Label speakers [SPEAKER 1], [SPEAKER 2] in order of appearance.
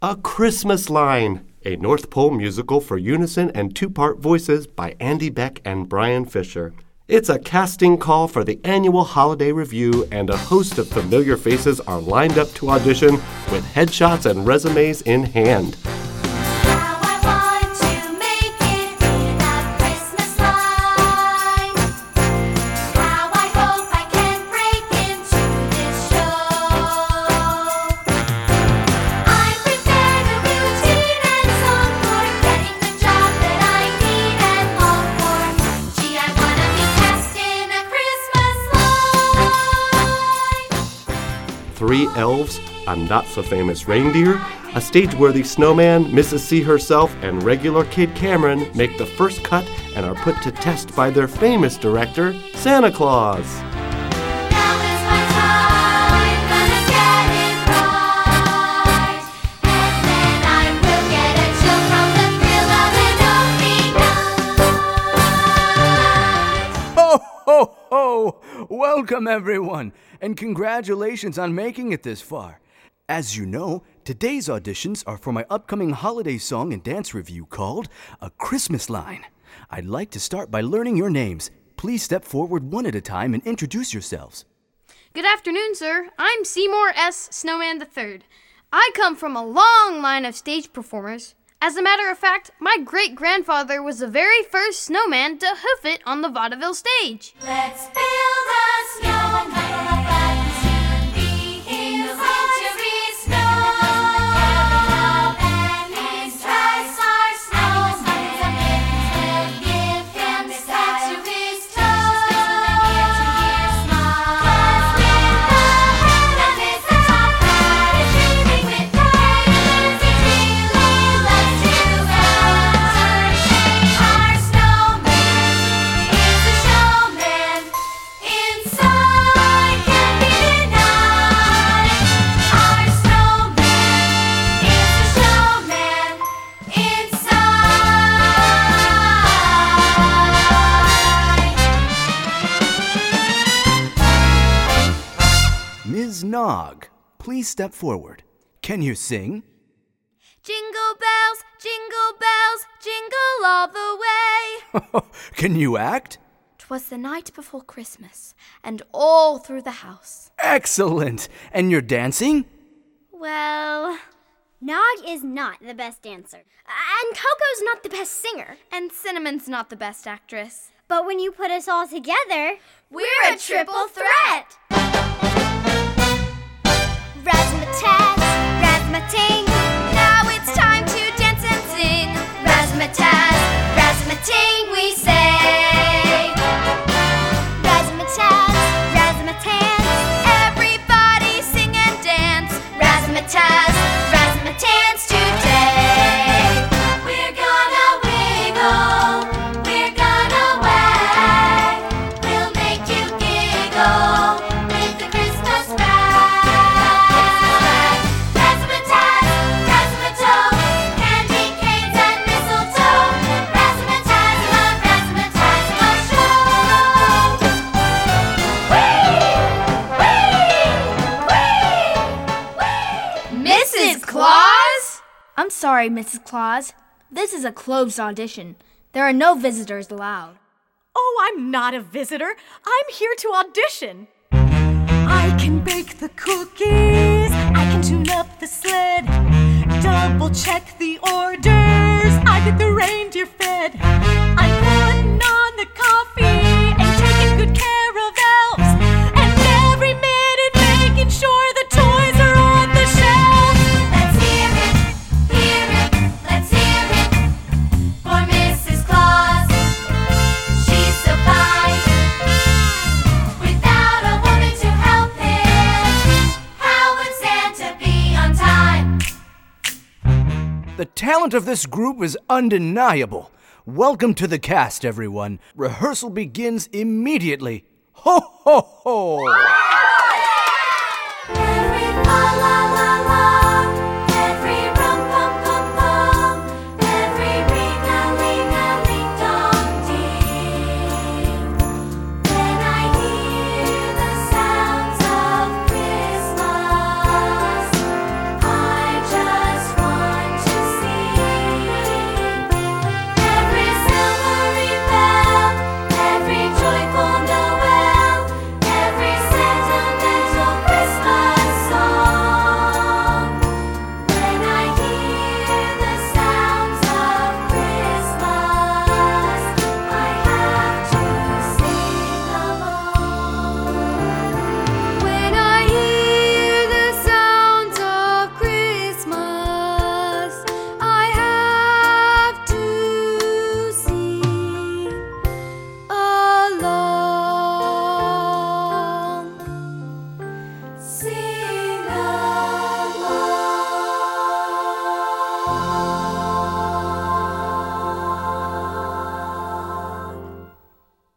[SPEAKER 1] A Christmas Line, a North Pole musical for unison and two-part voices by Andy Beck and Brian Fisher. It's a casting call for the annual holiday review, and a host of familiar faces are lined up to audition with headshots and resumes in hand. Three elves, a not-so-famous reindeer, a stage-worthy snowman, Mrs. C herself, and regular Kid Cameron make the first cut and are put to test by their famous director, Santa Claus.
[SPEAKER 2] Ho, ho, ho! Welcome, everyone, and congratulations on making it this far. As you know, today's auditions are for my upcoming holiday song and dance review called A Christmas Line. I'd like to start by learning your names. Please step forward one at a time and introduce yourselves.
[SPEAKER 3] Good afternoon, sir. I'm Seymour S. Snowman III. I come from a long line of stage performers. As a matter of fact, my great-grandfather was the very first snowman to hoof it on the vaudeville stage.
[SPEAKER 4] Let's build a snowman and soon be in the wintry snow. And his dress our snowman will give him the start to his toe. Let's build the head of his top hat and beaming with pride. He really loves to entertain. Our snowman is a showman. Inside can't be denied. Our snowman is a showman. Inside.
[SPEAKER 2] Ms. Nog, please step forward. Can you sing?
[SPEAKER 3] Jingle bells, jingle all the way.
[SPEAKER 2] Can you act?
[SPEAKER 3] 'Twas the night before Christmas, and all through the house.
[SPEAKER 2] Excellent! And you're dancing?
[SPEAKER 3] Well,
[SPEAKER 5] Nog is not the best dancer. And Coco's not the best singer.
[SPEAKER 3] and Cinnamon's not the best actress.
[SPEAKER 5] But when you put us all together,
[SPEAKER 3] We're a triple threat.
[SPEAKER 5] razzmatazz, razzmatazz.
[SPEAKER 3] Now it's time to dance and sing.
[SPEAKER 5] Razzmatazz, razzmatazz, we say. Razzmatazz, razzmatazz.
[SPEAKER 3] Everybody sing and dance.
[SPEAKER 5] Razzmatazz, razzmatazz today.
[SPEAKER 4] We're gonna wiggle, we're gonna wag. We'll make you giggle with the Christmas rag. Razzmatazz, razzmatazz, candy canes and mistletoe. Razzmatazz, show.
[SPEAKER 3] Mrs. Claus? I'm sorry, Mrs. Claus. This is a closed audition. There are no visitors allowed.
[SPEAKER 6] Oh, I'm not a visitor. I'm here to audition. I can bake the cookies. I can tune up the sled. Double check the orders. I get the reindeer fed. I'm putting on the coffee and taking good care of elves. And every minute making sure the toys are on the shelf.
[SPEAKER 4] Let's hear it, let's hear it for Mrs. Claus. She's so kind, without a woman to help him. How would Santa be on time?
[SPEAKER 2] The talent of this group is undeniable. Welcome to the cast, everyone. Rehearsal begins immediately. Ho, ho, ho!
[SPEAKER 4] Merry fa la la.